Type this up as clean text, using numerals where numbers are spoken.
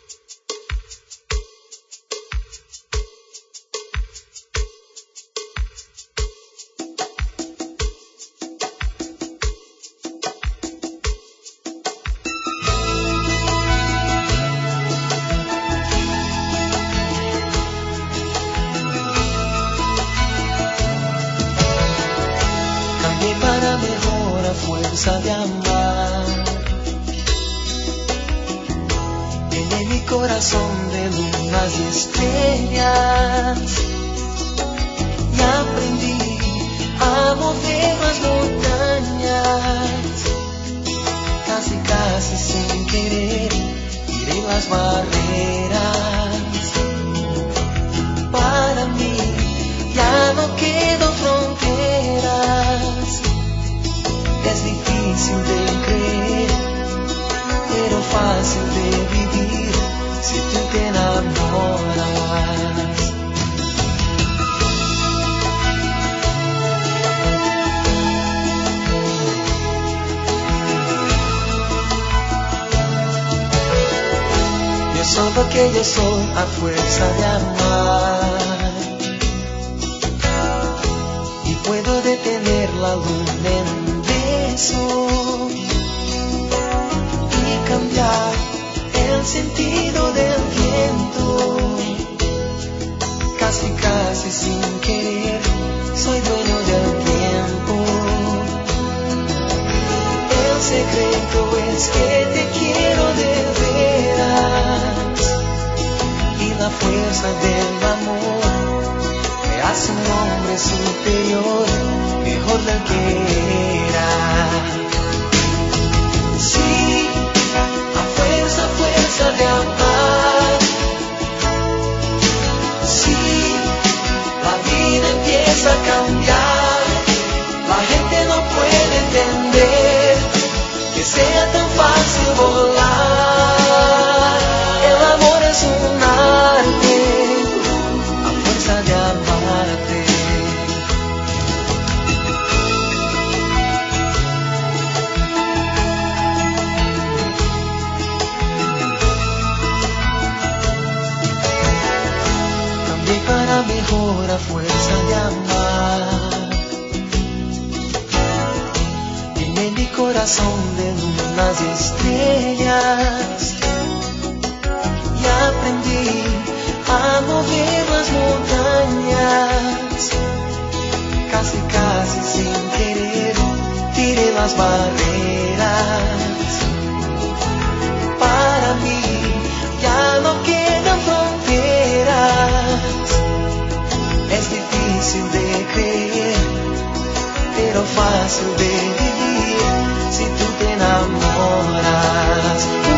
Fuerza de amar. Llené mi corazón de lunas y estrellas y aprendí a mover las montañas. Casi, casi sin querer, tiré las barreras. Para mí ya no quedan fronteras. Es difícil de creer, pero fácil de vivir si tú te enamoras. Yo soy lo que yo soy a fuerza de amar, y puedo detener la luna en un beso y cambiar el sentido del viento. Casi, casi sin querer, soy dueño del tiempo. El secreto es que te quiero de veras, y la fuerza del amor me hace un hombre superior, mejor del que era. Sí, a fuerza de amar. Sí, la vida empieza a cambiar. La gente no puede entender que sea tan fácil volar. El amor es un arte, a fuerza de amarte. Para mejor a fuerza de amar. Llené mi corazón de lunas y estrellas y aprendí a mover las montañas. Casi, casi sin querer, tiré las barreras. Para mí ya no quedan fronteras. Es difícil de creer, pero fácil de vivir si tú te enamoras.